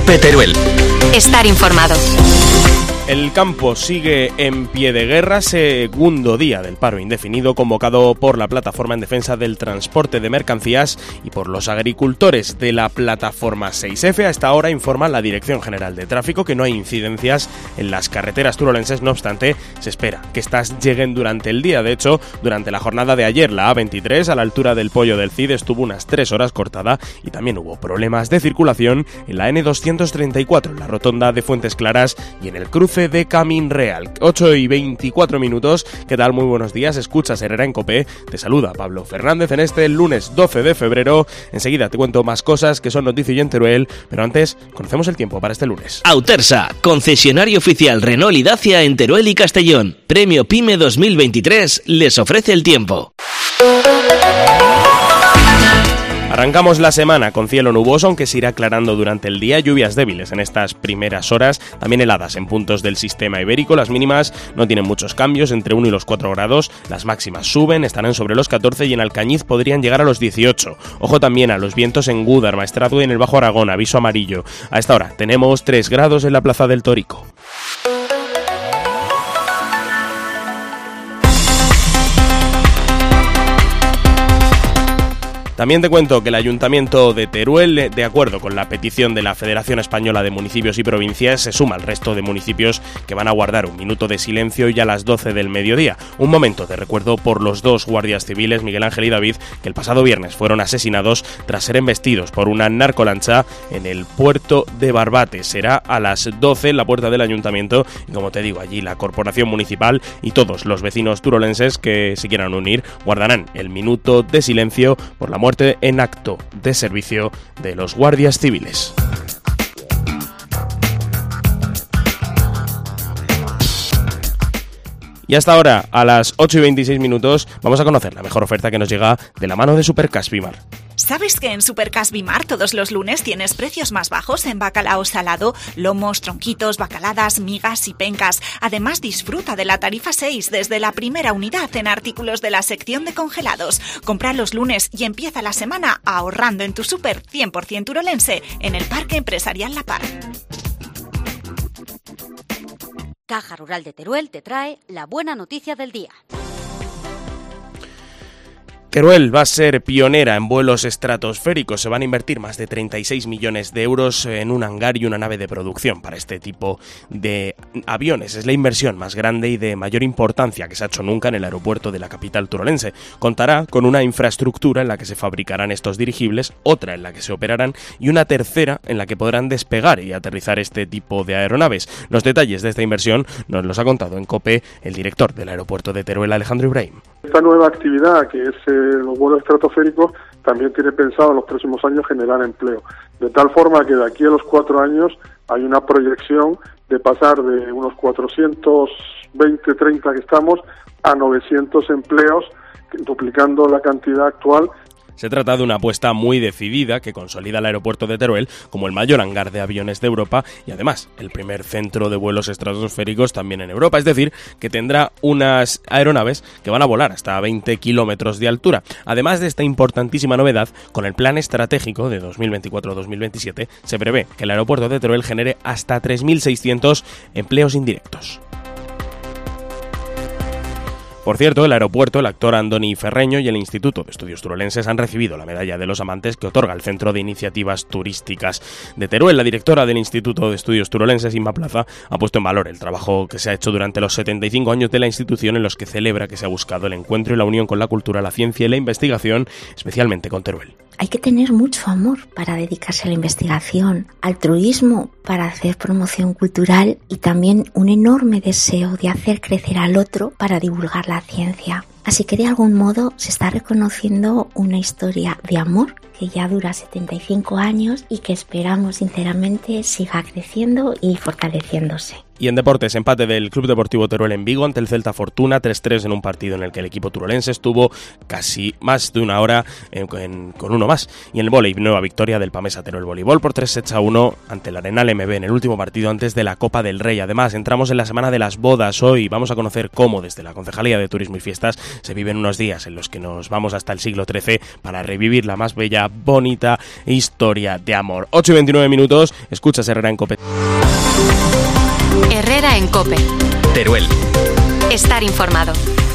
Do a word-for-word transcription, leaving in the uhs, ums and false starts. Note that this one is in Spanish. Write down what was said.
Cope Teruel. Estar informado. El campo sigue en pie de guerra, segundo día del paro indefinido convocado por la Plataforma en Defensa del Transporte de Mercancías y por los agricultores de la Plataforma seis efe. A esta hora informa la Dirección General de Tráfico que no hay incidencias en las carreteras turolenses, no obstante, se espera que estas lleguen durante el día. De hecho, durante la jornada de ayer, la A veintitrés, a la altura del Pollo del Cid, estuvo unas tres horas cortada y también hubo problemas de circulación en la ene doscientos treinta y cuatro, en la rotonda de Fuentes Claras y en el cruce de Camín Real. ocho y veinticuatro minutos. ¿Qué tal? Muy buenos días. Escuchas Herrera en Cope. Te saluda Pablo Fernández en este lunes doce de febrero. Enseguida te cuento más cosas que son noticia en Teruel, pero antes conocemos el tiempo para este lunes. Autersa, concesionario oficial Renault y Dacia en Teruel y Castellón. Premio PYME dos mil veintitrés les ofrece el tiempo. Arrancamos la semana con cielo nuboso, aunque se irá aclarando durante el día, lluvias débiles en estas primeras horas, también heladas en puntos del sistema ibérico. Las mínimas no tienen muchos cambios, entre uno y los cuatro grados, las máximas suben, estarán sobre los catorce y en Alcañiz podrían llegar a los dieciocho. Ojo también a los vientos en Gúdar, Maestrazgo y en el Bajo Aragón, aviso amarillo. A esta hora tenemos tres grados en la Plaza del Torico. También te cuento que el Ayuntamiento de Teruel, de acuerdo con la petición de la Federación Española de Municipios y Provincias, se suma al resto de municipios que van a guardar un minuto de silencio y a las doce del mediodía. Un momento de recuerdo por los dos guardias civiles, Miguel Ángel y David, que el pasado viernes fueron asesinados tras ser embestidos por una narcolancha en el puerto de Barbate. Será a las doce en la puerta del Ayuntamiento y, como te digo, allí la Corporación Municipal y todos los vecinos turolenses que se quieran unir guardarán el minuto de silencio por la muerte muerte en acto de servicio de los guardias civiles. Y hasta ahora, a las ocho y veintiséis minutos, vamos a conocer la mejor oferta que nos llega de la mano de Supercash Bimar. ¿Sabes que en Supercash Bimar todos los lunes tienes precios más bajos en bacalao salado, lomos, tronquitos, bacaladas, migas y pencas? Además, disfruta de la tarifa seis desde la primera unidad en artículos de la sección de congelados. Compra los lunes y empieza la semana ahorrando en tu súper cien por ciento turolense en el Parque Empresarial La Par. Caja Rural de Teruel te trae la buena noticia del día. Teruel va a ser pionera en vuelos estratosféricos. Se van a invertir más de treinta y seis millones de euros en un hangar y una nave de producción para este tipo de aviones. Es la inversión más grande y de mayor importancia que se ha hecho nunca en el aeropuerto de la capital turolense. Contará con una infraestructura en la que se fabricarán estos dirigibles, otra en la que se operarán y una tercera en la que podrán despegar y aterrizar este tipo de aeronaves. Los detalles de esta inversión nos los ha contado en COPE el director del aeropuerto de Teruel, Alejandro Ibrahim. Esta nueva actividad, que es eh, los vuelos estratosféricos, también tiene pensado en los próximos años generar empleo. De tal forma que de aquí a los cuatro años hay una proyección de pasar de unos cuatrocientos veinte, treinta que estamos a novecientos empleos, duplicando la cantidad actual. Se trata de una apuesta muy decidida que consolida el aeropuerto de Teruel como el mayor hangar de aviones de Europa y además el primer centro de vuelos estratosféricos también en Europa, es decir, que tendrá unas aeronaves que van a volar hasta veinte kilómetros de altura. Además de esta importantísima novedad, con el plan estratégico de dos mil veinticuatro a dos mil veintisiete se prevé que el aeropuerto de Teruel genere hasta tres mil seiscientos empleos indirectos. Por cierto, el aeropuerto, el actor Andoni Ferreño y el Instituto de Estudios Turolenses han recibido la Medalla de los Amantes que otorga el Centro de Iniciativas Turísticas de Teruel. La directora del Instituto de Estudios Turolenses, Inma Plaza, ha puesto en valor el trabajo que se ha hecho durante los setenta y cinco años de la institución, en los que celebra que se ha buscado el encuentro y la unión con la cultura, la ciencia y la investigación, especialmente con Teruel. Hay que tener mucho amor para dedicarse a la investigación, altruismo para hacer promoción cultural y también un enorme deseo de hacer crecer al otro para divulgar la ciencia. Así que de algún modo se está reconociendo una historia de amor que ya dura setenta y cinco años y que esperamos sinceramente siga creciendo y fortaleciéndose. Y en deportes, empate del Club Deportivo Teruel en Vigo ante el Celta Fortuna, tres tres en un partido en el que el equipo turolense estuvo casi más de una hora en, en, con uno más. Y en el vóley, nueva victoria del Pamesa Teruel Voleibol por tres sets a uno ante el Arenal M B en el último partido antes de la Copa del Rey. Además, entramos en la semana de las bodas. Hoy vamos a conocer cómo desde la Concejalía de Turismo y Fiestas se viven unos días en los que nos vamos hasta el siglo trece para revivir la más bella, bonita historia de amor. ocho y veintinueve minutos, escuchas Herrera en COPE. Herrera en COPE. Teruel. Estar informado.